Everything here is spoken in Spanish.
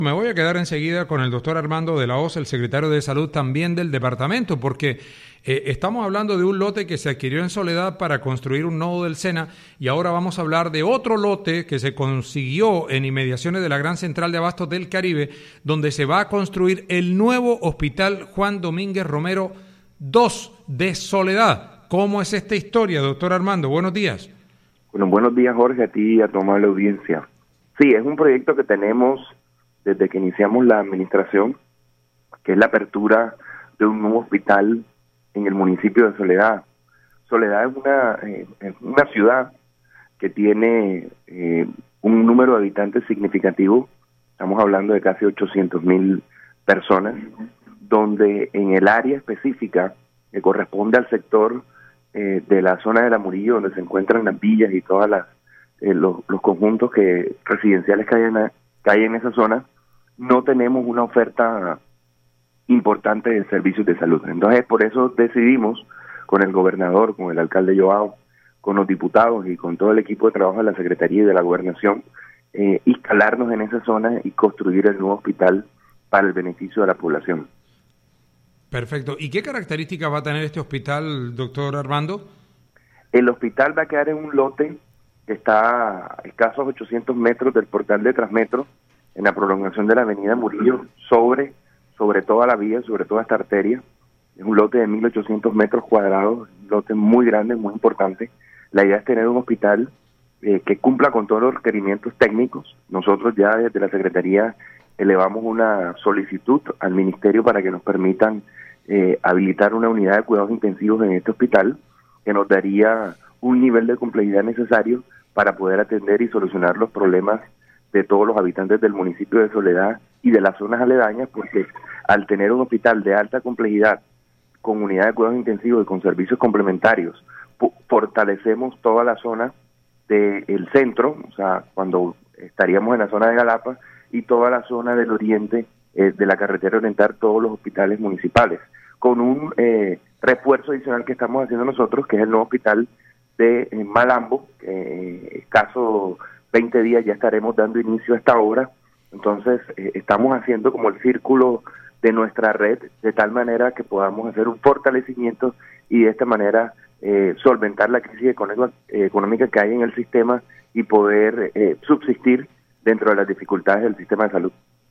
Me voy a quedar enseguida con el doctor Armando de la Hoz, el secretario de Salud también del departamento, porque estamos hablando de un lote que se adquirió en Soledad para construir un nodo del SENA y ahora vamos a hablar de otro lote que se consiguió en inmediaciones de la Gran Central de Abastos del Caribe, donde se va a construir el nuevo Hospital Juan Domínguez Romero II de Soledad. ¿Cómo es esta historia, doctor Armando? Buenos días. Bueno, buenos días, Jorge, a ti y a toda la audiencia. Sí, es un proyecto que tenemos desde que iniciamos la administración, que es la apertura de un nuevo hospital en el municipio de Soledad. Soledad es una ciudad que tiene un número de habitantes significativo, estamos hablando de casi 800,000 personas, donde en el área específica que corresponde al sector de la zona de La Murillo, donde se encuentran las villas y todas los conjuntos residenciales que hay en esa zona, no tenemos una oferta importante de servicios de salud. Entonces, por eso decidimos, con el gobernador, con el alcalde Joao, con los diputados y con todo el equipo de trabajo de la Secretaría y de la Gobernación, instalarnos en esa zona y construir el nuevo hospital para el beneficio de la población. Perfecto. ¿Y qué características va a tener este hospital, doctor Armando? El hospital va a quedar en un lote que está a escasos 800 metros del portal de Transmetro, en la prolongación de la avenida Murillo, sobre toda la vía, sobre toda esta arteria. Es un lote de 1.800 metros cuadrados, un lote muy grande, muy importante. La idea es tener un hospital que cumpla con todos los requerimientos técnicos. Nosotros ya desde la Secretaría elevamos una solicitud al Ministerio para que nos permitan habilitar una unidad de cuidados intensivos en este hospital, que nos daría un nivel de complejidad necesario para poder atender y solucionar los problemas de todos los habitantes del municipio de Soledad y de las zonas aledañas, porque al tener un hospital de alta complejidad, con unidad de cuidados intensivos y con servicios complementarios, fortalecemos toda la zona del centro, o sea, cuando estaríamos en la zona de Galapa, y toda la zona del oriente de la carretera oriental, todos los hospitales municipales, con un refuerzo adicional que estamos haciendo nosotros, que es el nuevo hospital de Malambo, escaso 20 días ya estaremos dando inicio a esta obra. Entonces estamos haciendo como el círculo de nuestra red, de tal manera que podamos hacer un fortalecimiento y de esta manera solventar la crisis económica que hay en el sistema y poder subsistir dentro de las dificultades del sistema de salud.